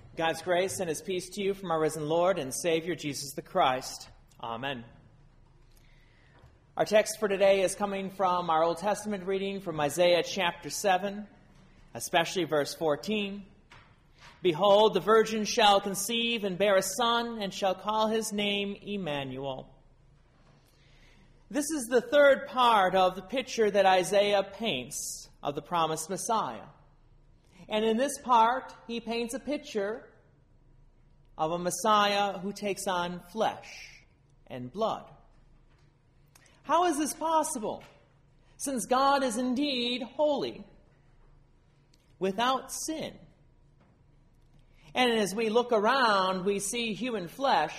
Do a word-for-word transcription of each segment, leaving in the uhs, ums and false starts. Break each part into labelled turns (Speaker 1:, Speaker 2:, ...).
Speaker 1: God's grace and his peace to you from our risen Lord and Savior, Jesus the Christ. Amen. Our text for today is coming from our Old Testament reading from Isaiah chapter seven, especially verse fourteen. Behold, the virgin shall conceive and bear a son, and shall call his name Emmanuel. This is the third part of the picture that Isaiah paints of the promised Messiah. And in this part, he paints a picture of a Messiah who takes on flesh and blood. How is this possible? Since God is indeed holy, without sin. And as we look around, we see human flesh,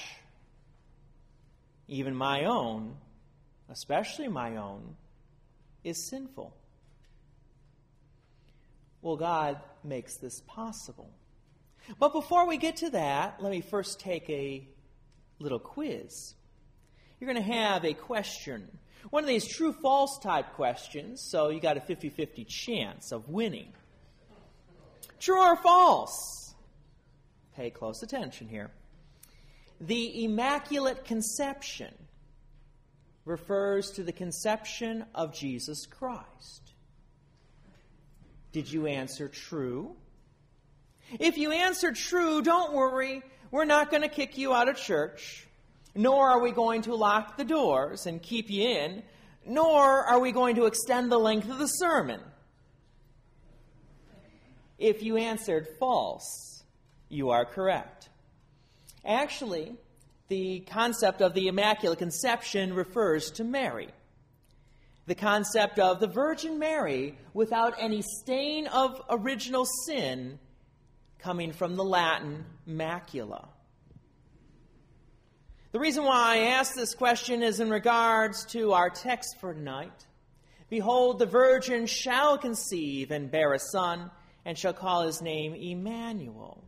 Speaker 1: even my own, especially my own, is sinful. Well, God makes this possible. But before we get to that, let me first take a little quiz. You're going to have a question, one of these true-false type questions, so you got a fifty-fifty chance of winning. True or false? Pay close attention here. The Immaculate Conception refers to the conception of Jesus Christ. Did you answer true? If you answered true, don't worry. We're not going to kick you out of church, nor are we going to lock the doors and keep you in, nor are we going to extend the length of the sermon. If you answered false, you are correct. Actually, the concept of the Immaculate Conception refers to Mary. The concept of the Virgin Mary without any stain of original sin, coming from the Latin macula. The reason why I ask this question is in regards to our text for tonight. Behold, the virgin shall conceive and bear a son, and shall call his name Emmanuel.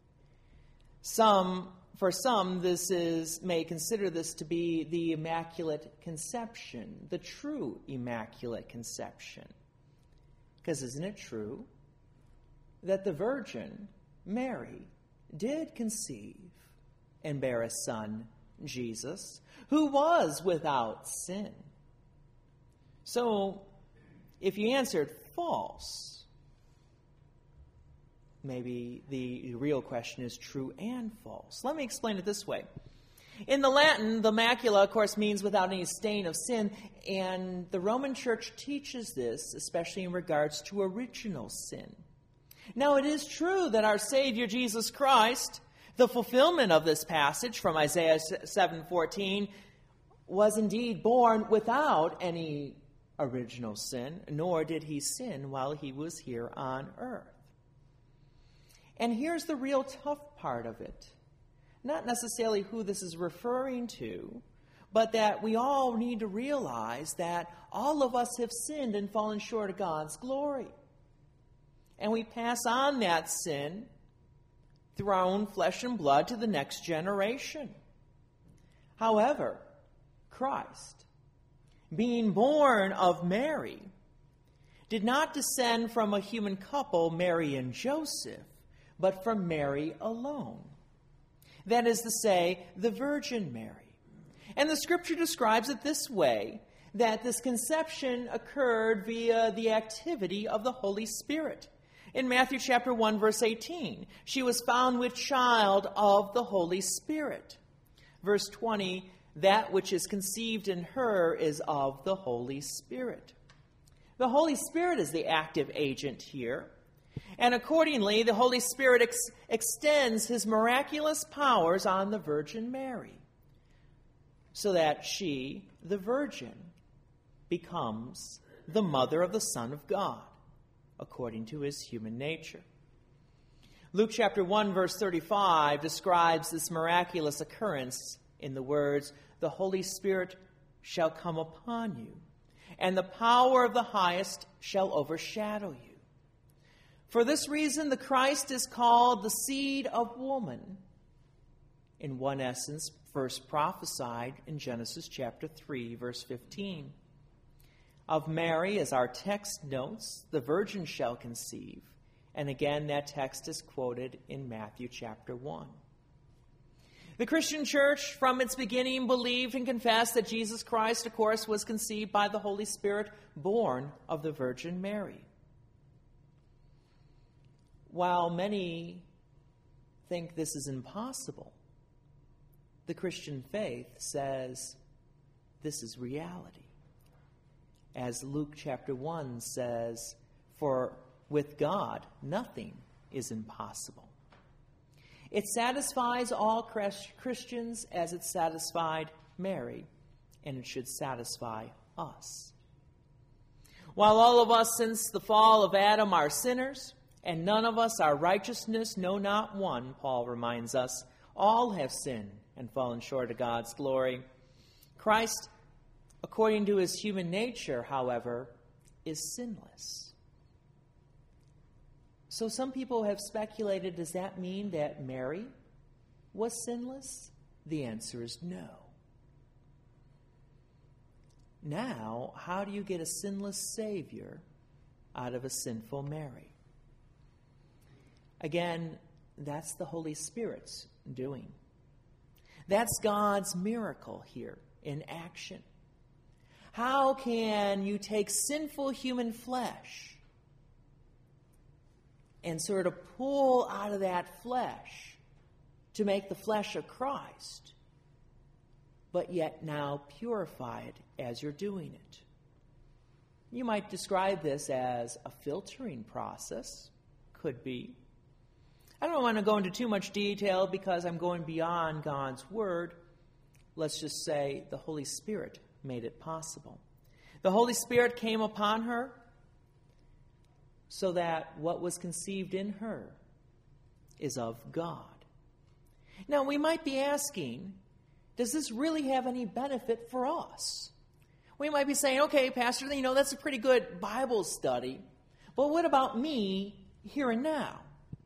Speaker 1: Some For some, this is may consider this to be the Immaculate Conception, the true Immaculate Conception. Because isn't it true that the Virgin, Mary, did conceive and bear a son, Jesus, who was without sin? So, if you answered false, maybe the real question is true and false. Let me explain it this way. In the Latin, the macula, of course, means without any stain of sin, and the Roman Church teaches this, especially in regards to original sin. Now, it is true that our Savior, Jesus Christ, the fulfillment of this passage from Isaiah seven fourteen, was indeed born without any original sin, nor did he sin while he was here on earth. And here's the real tough part of it. Not necessarily who this is referring to, but that we all need to realize that all of us have sinned and fallen short of God's glory. And we pass on that sin through our own flesh and blood to the next generation. However, Christ, being born of Mary, did not descend from a human couple, Mary and Joseph, but from Mary alone. That is to say, the Virgin Mary. And the Scripture describes it this way, that this conception occurred via the activity of the Holy Spirit. In Matthew chapter one, verse eighteen, she was found with child of the Holy Spirit. Verse twenty, that which is conceived in her is of the Holy Spirit. The Holy Spirit is the active agent here. And accordingly, the Holy Spirit ex- extends his miraculous powers on the Virgin Mary, so that she, the Virgin, becomes the mother of the Son of God, according to his human nature. Luke chapter one, verse thirty-five describes this miraculous occurrence in the words, "The Holy Spirit shall come upon you, and the power of the highest shall overshadow you." For this reason, the Christ is called the seed of woman, in one essence, first prophesied in Genesis chapter three, verse fifteen. Of Mary, as our text notes, the virgin shall conceive And again, that text is quoted in Matthew chapter one. The Christian church, from its beginning, believed and confessed that Jesus Christ, of course, was conceived by the Holy Spirit, born of the Virgin Mary. While many think this is impossible, the Christian faith says this is reality. As Luke chapter one says, for with God, nothing is impossible. It satisfies all Christians as it satisfied Mary, and it should satisfy us. While all of us since the fall of Adam are sinners, and none of us are righteousness, no, not one, Paul reminds us, all have sinned and fallen short of God's glory. Christ, according to his human nature, however, is sinless. So some people have speculated, does that mean that Mary was sinless? The answer is no. Now, how do you get a sinless Savior out of a sinful Mary? Again, that's the Holy Spirit's doing. That's God's miracle here in action. How can you take sinful human flesh and sort of pull out of that flesh to make the flesh of Christ, but yet now purify it as you're doing it? You might describe this as a filtering process. Could be. I don't want to go into too much detail because I'm going beyond God's Word. Let's just say the Holy Spirit made it possible. The Holy Spirit came upon her so that what was conceived in her is of God. Now, we might be asking, does this really have any benefit for us? We might be saying, okay, Pastor, you know, that's a pretty good Bible study, but what about me here and now?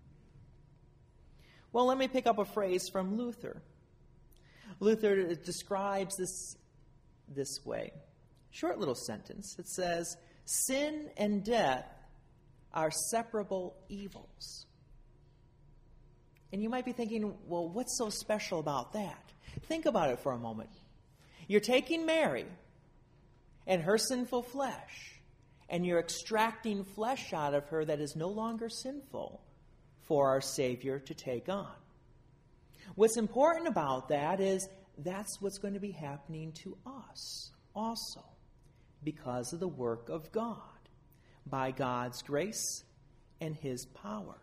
Speaker 1: Well, let me pick up a phrase from Luther. Luther describes this this way. Short little sentence. It says, sin and death are separable evils. And you might be thinking, well, what's so special about that? Think about it for a moment. You're taking Mary and her sinful flesh, and you're extracting flesh out of her that is no longer sinful for our Savior to take on. What's important about that is that's what's going to be happening to us also because of the work of God, by God's grace and his power.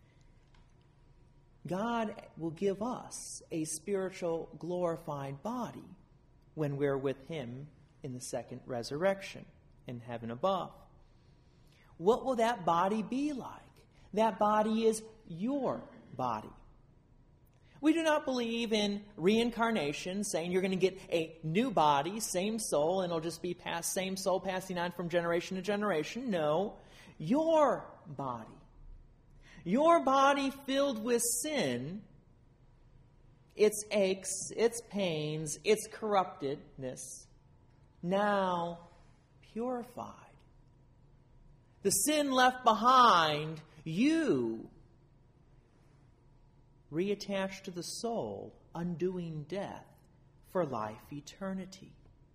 Speaker 1: God will give us a spiritual glorified body when we're with him in the second resurrection in heaven above. What will that body be like? That body is your body. We do not believe in reincarnation, saying you're going to get a new body, same soul, and it'll just be past, same soul passing on from generation to generation. No, your body. Your body filled with sin, its aches, its pains, its corruptedness, now purified. The sin left behind, you reattached to the soul, undoing death for life eternity.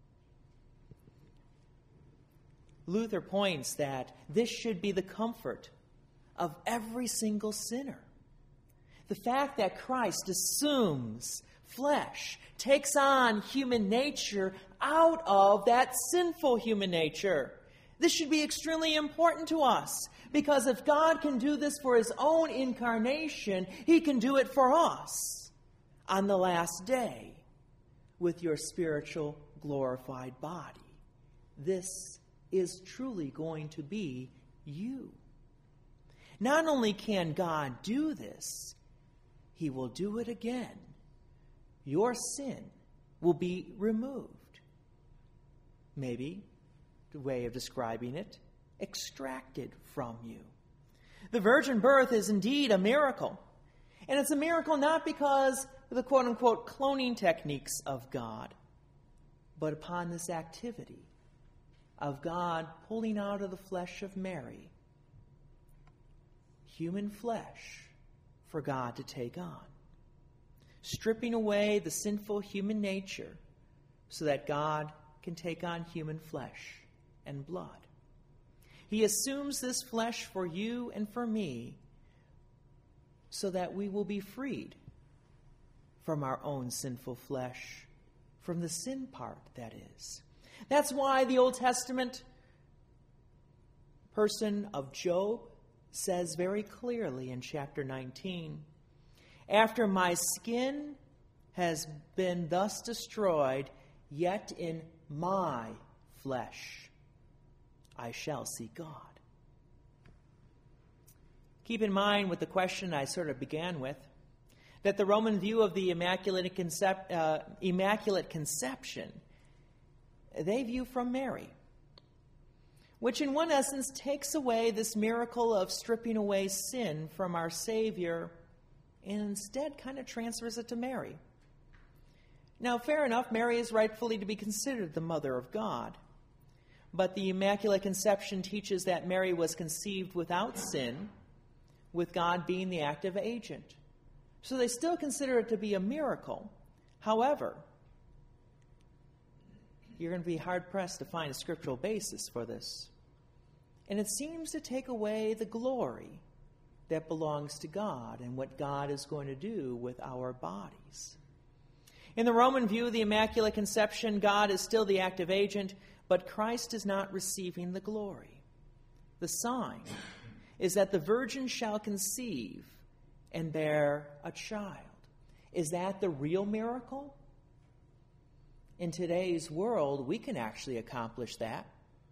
Speaker 1: Luther points that this should be the comfort of every single sinner. The fact that Christ assumes flesh, takes on human nature out of that sinful human nature. This should be extremely important to us, because if God can do this for his own incarnation, he can do it for us on the last day with your spiritual glorified body. This is truly going to be you. Not only can God do this, he will do it again. Your sin will be removed. Maybe the way of describing it, extracted from you. The virgin birth is indeed a miracle. And it's a miracle not because of the quote-unquote cloning techniques of God, but upon this activity of God pulling out of the flesh of Mary human flesh for God to take on, stripping away the sinful human nature so that God can take on human flesh and blood. He assumes this flesh for you and for me so that we will be freed from our own sinful flesh, from the sin part, that is. That's why the Old Testament person of Job says very clearly in chapter nineteen, after my skin has been thus destroyed, yet in my flesh I shall see God. Keep in mind with the question I sort of began with, that the Roman view of the Immaculate, Concep- uh, Immaculate Conception, they view from Mary, which in one essence takes away this miracle of stripping away sin from our Savior and instead kind of transfers it to Mary. Now, fair enough, Mary is rightfully to be considered the mother of God. But the Immaculate Conception teaches that Mary was conceived without sin, with God being the active agent. So they still consider it to be a miracle. However, you're going to be hard-pressed to find a scriptural basis for this. And it seems to take away the glory that belongs to God and what God is going to do with our bodies. In the Roman view of the Immaculate Conception, God is still the active agent, but Christ is not receiving the glory. The sign is that the virgin shall conceive and bear a child. Is that the real miracle? In today's world, we can actually accomplish that.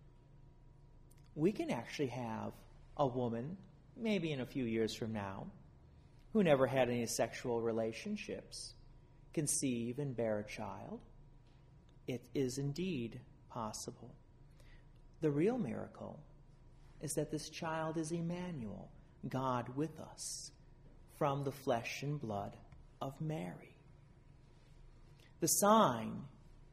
Speaker 1: We can actually have a woman, maybe in a few years from now, who never had any sexual relationships, conceive and bear a child. It is indeed possible. The real miracle is that this child is Emmanuel, God with us, from the flesh and blood of Mary. The sign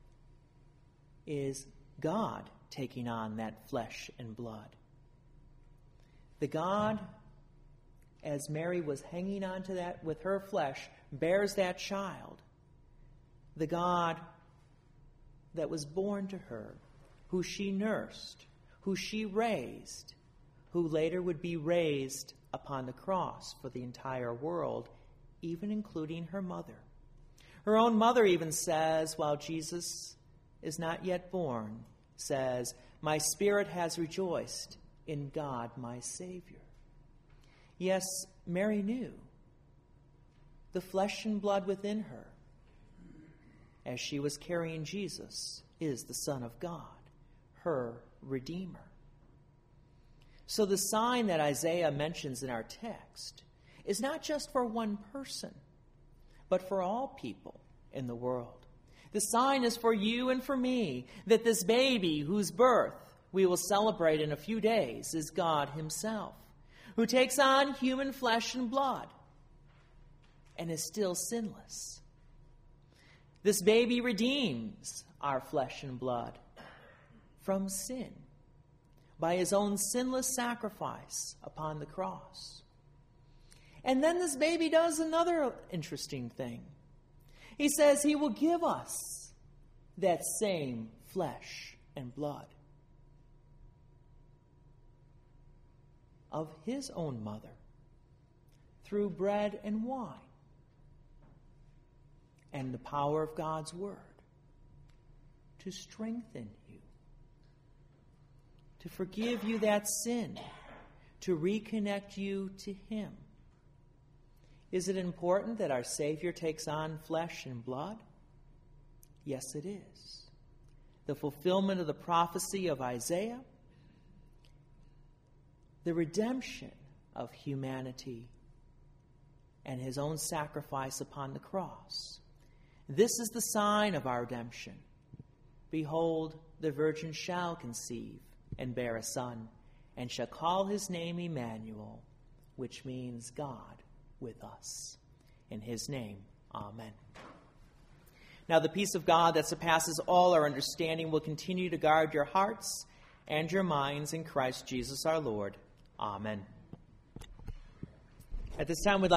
Speaker 1: is God taking on that flesh and blood. The God, as Mary was hanging on to that with her flesh, bears that child. The God that was born to her, who she nursed, who she raised, who later would be raised upon the cross for the entire world, even including her mother. Her own mother even says, while Jesus is not yet born, says, "My spirit has rejoiced in God my Savior." Yes, Mary knew the flesh and blood within her, as she was carrying Jesus, is the Son of God, her Redeemer. So the sign that Isaiah mentions in our text is not just for one person, but for all people in the world. The sign is for you and for me, that this baby whose birth we will celebrate in a few days is God himself, who takes on human flesh and blood and is still sinless. This baby redeems our flesh and blood from sin by his own sinless sacrifice upon the cross. And then this baby does another interesting thing. He says he will give us that same flesh and blood of his own mother through bread and wine and the power of God's word to strengthen you, to forgive you that sin, to reconnect you to him. Is it important that our Savior takes on flesh and blood? Yes, it is. The fulfillment of the prophecy of Isaiah, the redemption of humanity, and his own sacrifice upon the cross. This is the sign of our redemption. Behold, the virgin shall conceive and bear a son, and shall call his name Emmanuel, which means God with us. In his name, amen. Now the peace of God that surpasses all our understanding will continue to guard your hearts and your minds in Christ Jesus our Lord. Amen. At this time, we'd